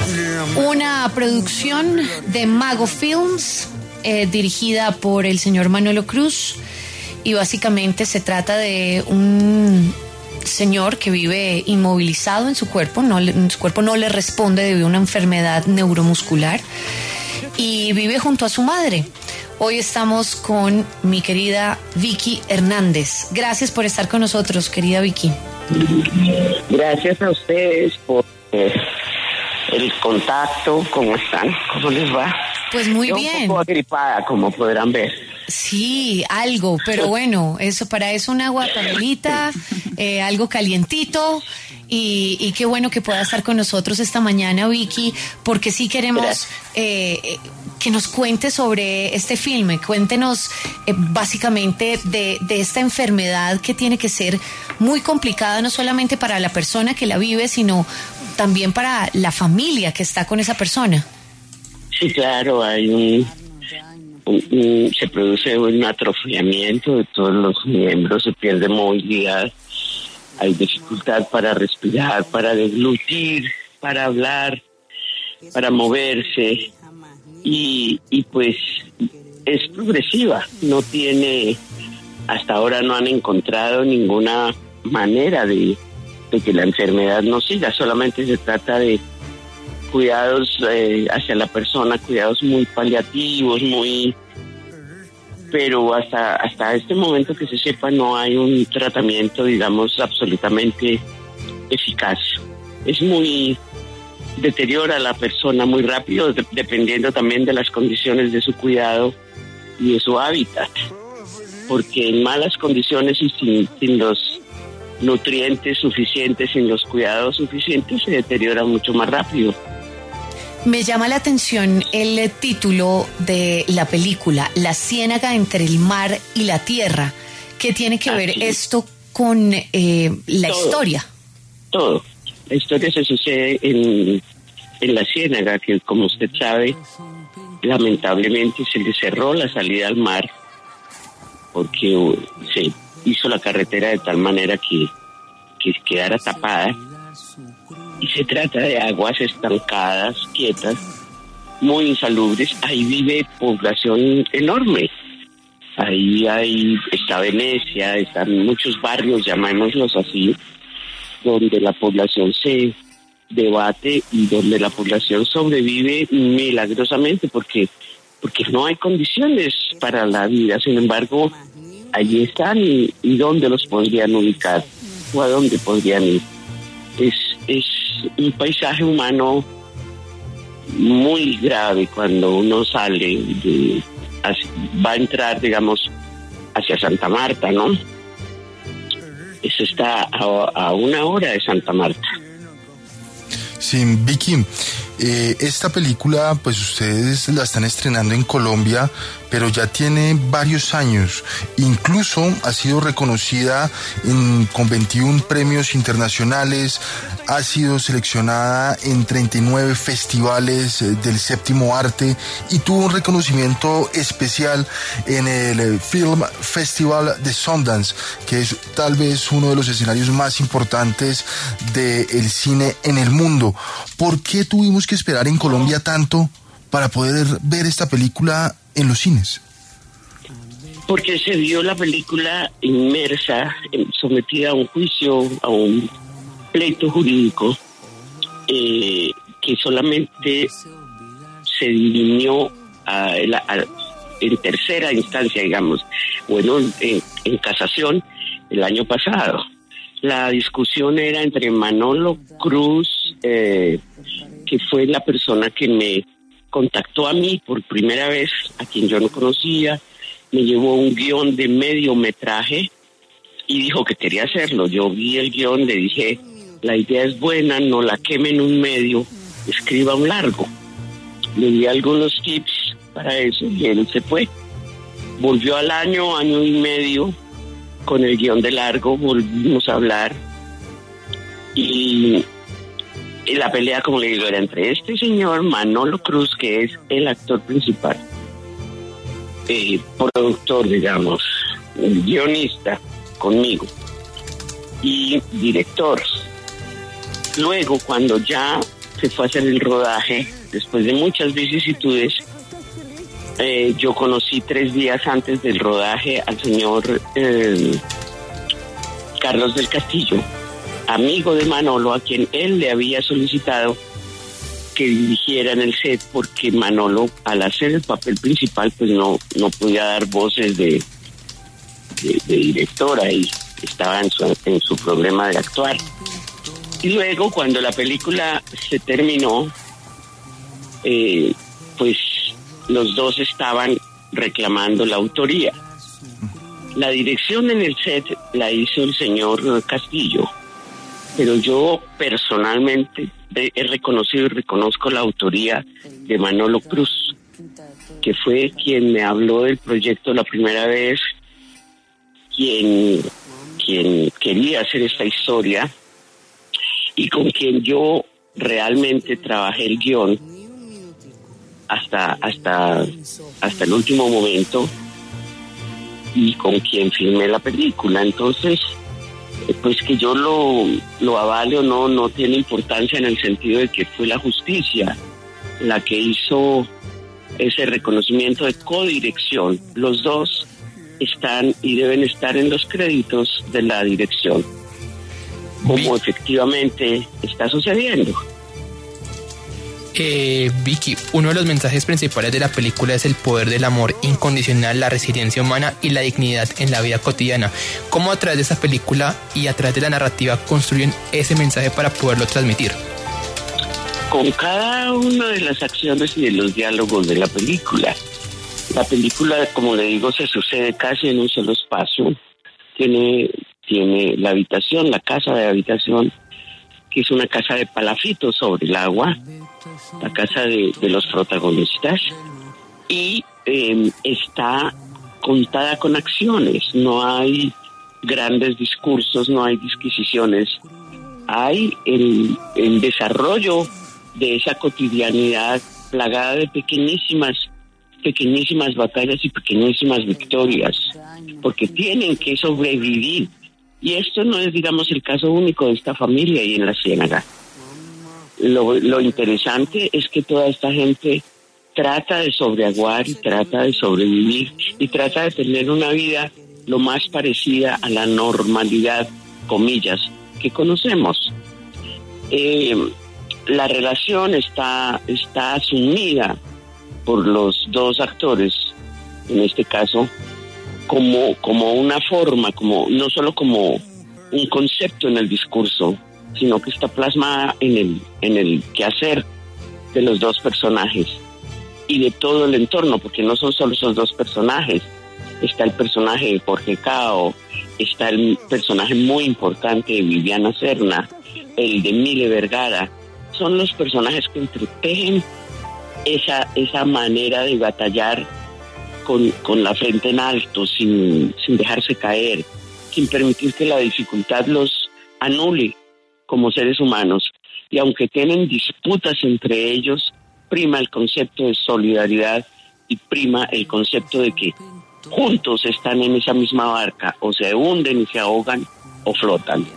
Una producción de Mago Films, dirigida por el señor Manolo Cruz, y básicamente se trata de un señor que vive inmovilizado en su cuerpo, su cuerpo no le responde debido a una enfermedad neuromuscular, y vive junto a su madre. Hoy estamos con mi querida Vicky Hernández. Gracias por estar con nosotros, querida Vicky. Gracias a ustedes por el contacto. ¿Cómo están? ¿Cómo les va? Pues muy bien. Un poco agripada, como podrán ver. Sí, algo, pero bueno, para eso una agua panelita, algo calientito, y qué bueno que pueda estar con nosotros esta mañana, Vicky, porque sí queremos que nos cuente sobre este filme. Cuéntenos básicamente de esta enfermedad que tiene que ser muy complicada, no solamente para la persona que la vive, sino también para la familia que está con esa persona. Sí, claro, hay se produce un atrofiamiento de todos los miembros, se pierde movilidad, hay dificultad para respirar, para deglutir, para hablar, para moverse, y pues es progresiva, no tiene, hasta ahora no han encontrado ninguna manera de que la enfermedad no siga, solamente se trata de cuidados hacia la persona, cuidados muy paliativos, pero hasta este momento que se sepa no hay un tratamiento, digamos, absolutamente eficaz. Es muy deteriora a la persona muy rápido, dependiendo también de las condiciones de su cuidado y de su hábitat, porque en malas condiciones y sin los nutrientes suficientes, sin los cuidados suficientes, se deteriora mucho más rápido. Me llama la atención el título de la película, La ciénaga entre el mar y la tierra. ¿Qué tiene que ver esto con la historia? Todo. La historia se sucede en la ciénaga, que como usted sabe, lamentablemente se le cerró la salida al mar, porque se hizo la carretera de tal manera que quedara tapada. Y se trata de aguas estancadas, quietas, muy insalubres. Ahí vive población enorme. Ahí está Venecia, están muchos barrios, llamémoslos así, donde la población se debate y donde la población sobrevive milagrosamente porque no hay condiciones para la vida. Sin embargo, allí están y ¿dónde los podrían ubicar? ¿O a dónde podrían ir? Es un paisaje humano muy grave cuando uno sale va a entrar, digamos, hacia Santa Marta, ¿no? Eso está a 1 hora de Santa Marta. Sí, Vicky, esta película, pues ustedes la están estrenando en Colombia, pero ya tiene varios años. Incluso ha sido reconocida con 21 premios internacionales, ha sido seleccionada en 39 festivales del séptimo arte y tuvo un reconocimiento especial en el Film Festival de Sundance, que es tal vez uno de los escenarios más importantes del cine en el mundo. ¿Por qué tuvimos que esperar en Colombia tanto para poder ver esta película en los cines? Porque se vio la película inmersa, sometida a un juicio, a un pleito jurídico, que solamente se dirimió en tercera instancia, digamos, bueno, en casación el año pasado. La discusión era entre Manolo Cruz, que fue la persona que me contactó a mí por primera vez, a quien yo no conocía, me llevó un guión de mediometraje y dijo que quería hacerlo. Yo vi el guión, le dije, la idea es buena, no la queme en un medio, escriba un largo. Le di algunos tips para eso y él se fue. Volvió al año y medio con el guión de largo, volvimos a hablar y la pelea, como le digo, era entre este señor Manolo Cruz, que es el actor principal, productor, digamos, guionista conmigo y director. Luego, cuando ya se fue a hacer el rodaje, después de muchas vicisitudes, yo conocí 3 días antes del rodaje al señor Carlos del Castillo, amigo de Manolo, a quien él le había solicitado que dirigiera en el set, porque Manolo, al hacer el papel principal, pues no podía dar voces de directora y estaba en su problema de actuar. Y luego, cuando la película se terminó, pues los dos estaban reclamando la autoría. La dirección en el set la hizo el señor Castillo, pero yo personalmente he reconocido y reconozco la autoría de Manolo Cruz, que fue quien me habló del proyecto la primera vez, quien quería hacer esta historia y con quien yo realmente trabajé el guión hasta el último momento y con quien filmé la película. Entonces, pues que yo lo avale o no tiene importancia, en el sentido de que fue la justicia la que hizo ese reconocimiento de codirección. Los dos están y deben estar en los créditos de la dirección, como efectivamente está sucediendo. Vicky, uno de los mensajes principales de la película es el poder del amor incondicional, la resiliencia humana y la dignidad en la vida cotidiana. ¿Cómo a través de esta película y a través de la narrativa construyen ese mensaje para poderlo transmitir? Con cada una de las acciones y de los diálogos de la película. La película, como le digo, se sucede casi en un solo espacio. Tiene la habitación, la casa de habitación, que es una casa de palafitos sobre el agua, la casa de los protagonistas, y está contada con acciones. No hay grandes discursos, no hay disquisiciones. Hay el desarrollo de esa cotidianidad plagada de pequeñísimas batallas y pequeñísimas victorias, porque tienen que sobrevivir. Y esto no es, digamos, el caso único de esta familia ahí en la Ciénaga. Lo interesante es que toda esta gente trata de sobreaguar y trata de sobrevivir y trata de tener una vida lo más parecida a la normalidad, comillas, que conocemos. La relación está asumida por los dos actores, en este caso, como una forma, como no solo como un concepto en el discurso, sino que está plasmada en el quehacer de los dos personajes y de todo el entorno, porque no son solo esos dos personajes. Está el personaje de Jorge Cao, está el personaje muy importante de Viviana Serna, el de Mile Vergara. Son los personajes que entretejen esa manera de batallar con la frente en alto, sin dejarse caer, sin permitir que la dificultad los anule como seres humanos. Y aunque tienen disputas entre ellos, prima el concepto de solidaridad y prima el concepto de que juntos están en esa misma barca, o se hunden y se ahogan o flotan.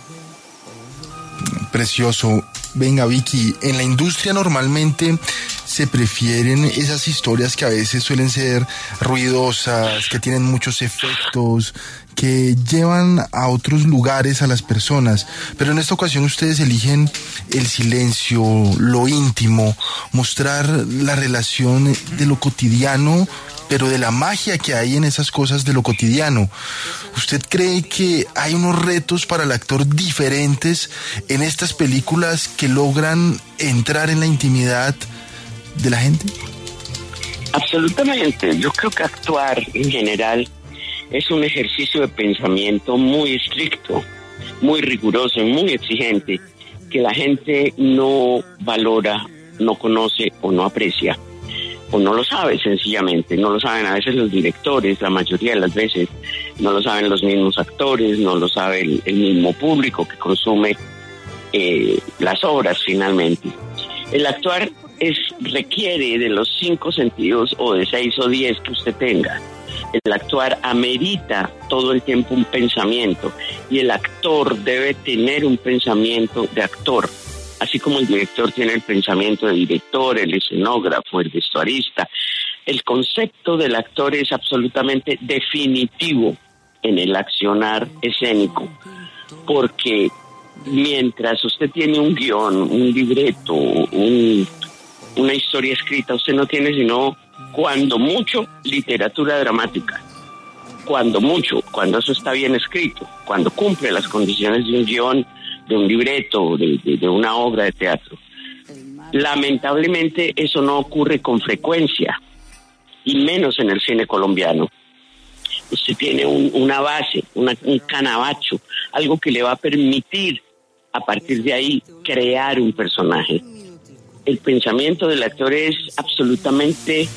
Precioso. Venga, Vicky, en la industria normalmente se prefieren esas historias que a veces suelen ser ruidosas, que tienen muchos efectos, que llevan a otros lugares a las personas, pero en esta ocasión ustedes eligen el silencio, lo íntimo, mostrar la relación de lo cotidiano, pero de la magia que hay en esas cosas de lo cotidiano. ¿Usted cree que hay unos retos para el actor diferentes en estas películas que logran entrar en la intimidad de la gente? Absolutamente. Yo creo que actuar en general es un ejercicio de pensamiento muy estricto, muy riguroso, muy exigente, que la gente no valora, no conoce o no aprecia. O no lo sabe, sencillamente, no lo saben a veces los directores, la mayoría de las veces, no lo saben los mismos actores, no lo sabe el mismo público que consume las obras finalmente. El actuar requiere de los 5 sentidos o de 6 o 10 que usted tenga. El actuar amerita todo el tiempo un pensamiento y el actor debe tener un pensamiento de actor. así como el director tiene el pensamiento del director, el escenógrafo, el vestuarista, el concepto del actor es absolutamente definitivo en el accionar escénico, porque mientras usted tiene un guión, un libreto, una historia escrita, usted no tiene sino, cuando mucho, literatura dramática. Cuando mucho, cuando eso está bien escrito, cuando cumple las condiciones de un guión, de un libreto, de una obra de teatro. Lamentablemente eso no ocurre con frecuencia, y menos en el cine colombiano. Usted tiene una base, un canabacho, algo que le va a permitir, a partir de ahí, crear un personaje. El pensamiento del actor es absolutamente...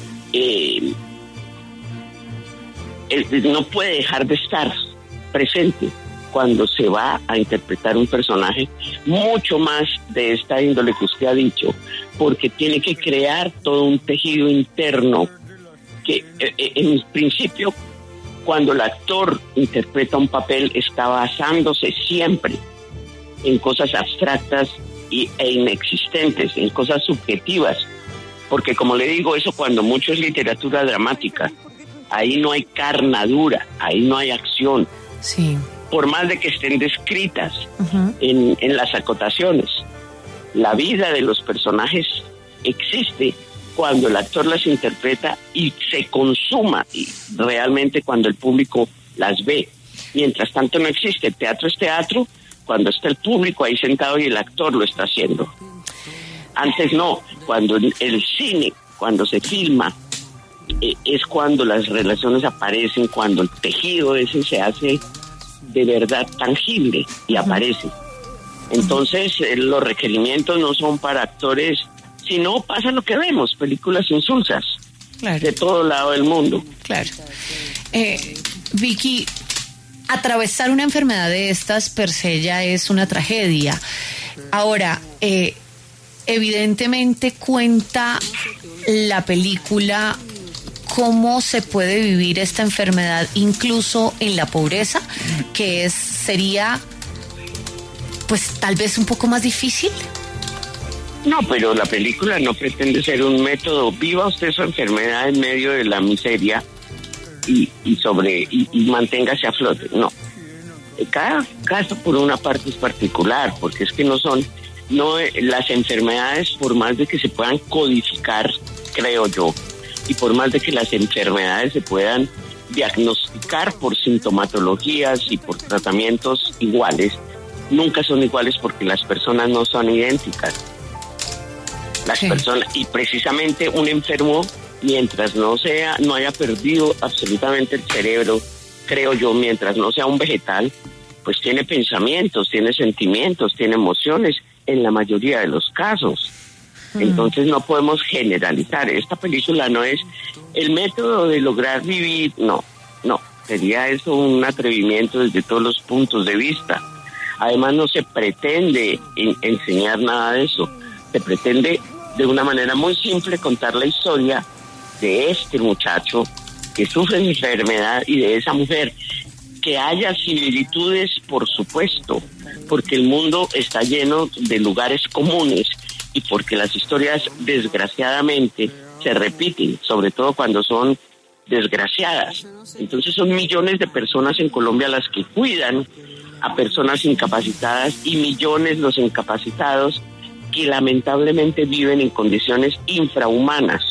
no puede dejar de estar presente cuando se va a interpretar un personaje, mucho más de esta índole que usted ha dicho, porque tiene que crear todo un tejido interno que, en principio, cuando el actor interpreta un papel, está basándose siempre en cosas abstractas e inexistentes, en cosas subjetivas, porque como le digo, eso cuando mucho es literatura dramática. Ahí no hay carnadura, ahí no hay acción. Sí. Por más de que estén descritas en las acotaciones. La vida de los personajes existe cuando el actor las interpreta y se consuma, y realmente cuando el público las ve. Mientras tanto no existe. El teatro es teatro cuando está el público ahí sentado y el actor lo está haciendo. Antes no, cuando el cine, cuando se filma, es cuando las relaciones aparecen, cuando el tejido ese se hace de verdad tangible y aparece. Entonces los requerimientos no son para actores, sino pasa lo que vemos, películas insulsas, claro, de todo lado del mundo. Claro. Vicky, atravesar una enfermedad de estas per se ya es una tragedia. Ahora, evidentemente cuenta la película cómo se puede vivir esta enfermedad incluso en la pobreza, que sería pues tal vez un poco más difícil. No, pero la película no pretende ser un método, viva usted su enfermedad en medio de la miseria y manténgase a flote. No, cada caso por una parte es particular, porque es que no las enfermedades, por más de que se puedan codificar, creo yo, y por más de que las enfermedades se puedan diagnosticar por sintomatologías y por tratamientos iguales, nunca son iguales porque las personas no son idénticas. Las personas, y precisamente un enfermo, mientras no haya perdido absolutamente el cerebro, creo yo, mientras no sea un vegetal, pues tiene pensamientos, tiene sentimientos, tiene emociones, en la mayoría de los casos. Entonces no podemos generalizar. Esta película no es el método de lograr vivir, no, sería eso un atrevimiento desde todos los puntos de vista. Además no se pretende enseñar nada de eso, se pretende de una manera muy simple contar la historia de este muchacho que sufre de enfermedad y de esa mujer. Que haya similitudes, por supuesto, porque el mundo está lleno de lugares comunes y porque las historias desgraciadamente se repiten, sobre todo cuando son desgraciadas. Entonces son millones de personas en Colombia las que cuidan a personas incapacitadas y millones los incapacitados que lamentablemente viven en condiciones infrahumanas.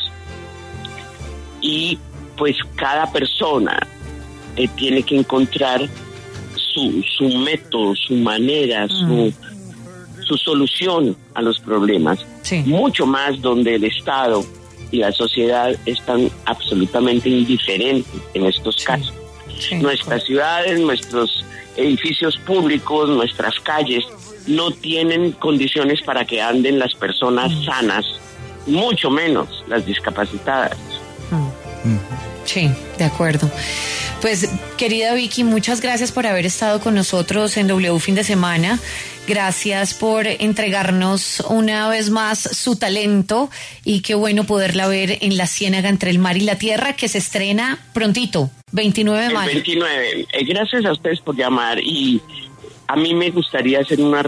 Y pues cada persona tiene que encontrar su método, su manera, su solución a los problemas. Sí. Mucho más donde el Estado y la sociedad están absolutamente indiferentes en estos casos. Sí, nuestras ciudades, nuestros edificios públicos, nuestras calles no tienen condiciones para que anden las personas sanas, mucho menos las discapacitadas. Sí, de acuerdo. Pues, querida Vicky, muchas gracias por haber estado con nosotros en W Fin de Semana. Gracias por entregarnos una vez más su talento y qué bueno poderla ver en La Ciénaga entre el mar y la tierra, que se estrena prontito, 29 de mayo. El 29. Gracias a ustedes por llamar y a mí me gustaría hacer una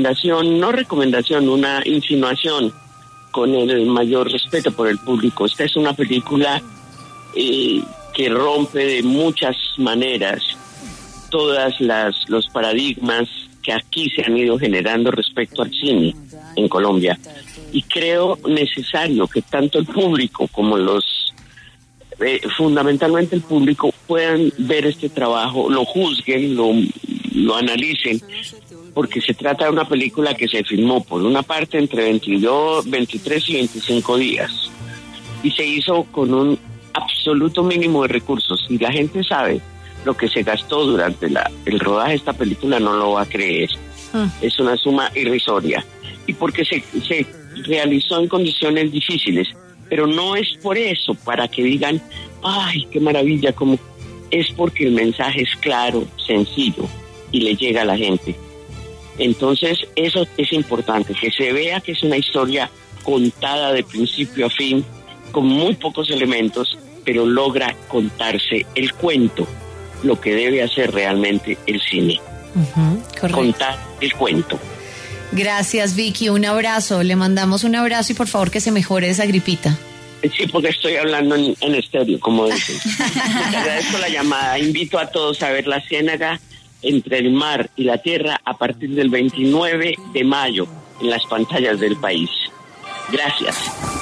una insinuación con el mayor respeto por el público. Esta es una película que rompe de muchas maneras todas los paradigmas que aquí se han ido generando respecto al cine en Colombia. Y creo necesario que tanto el público como fundamentalmente el público puedan ver este trabajo, lo juzguen, lo analicen, porque se trata de una película que se filmó por una parte entre 23 y 25 días y se hizo con un absoluto mínimo de recursos. Y la gente sabe lo que se gastó durante el rodaje de esta película, no lo va a creer. Es una suma irrisoria. Y porque se realizó en condiciones difíciles, pero no es por eso, para que digan, ay, qué maravilla, como es porque el mensaje es claro, sencillo y le llega a la gente. Entonces, eso es importante, que se vea que es una historia contada de principio a fin, con muy pocos elementos, pero logra contarse el cuento, lo que debe hacer realmente el cine. Contar el cuento. Gracias, Vicky, un abrazo, le mandamos un abrazo y por favor que se mejore esa gripita. Sí, porque estoy hablando en estéreo, como dicen. Les agradezco la llamada, invito a todos a ver La Ciénaga, Entre el mar y la tierra, a partir del 29 de mayo en las pantallas del país. Gracias.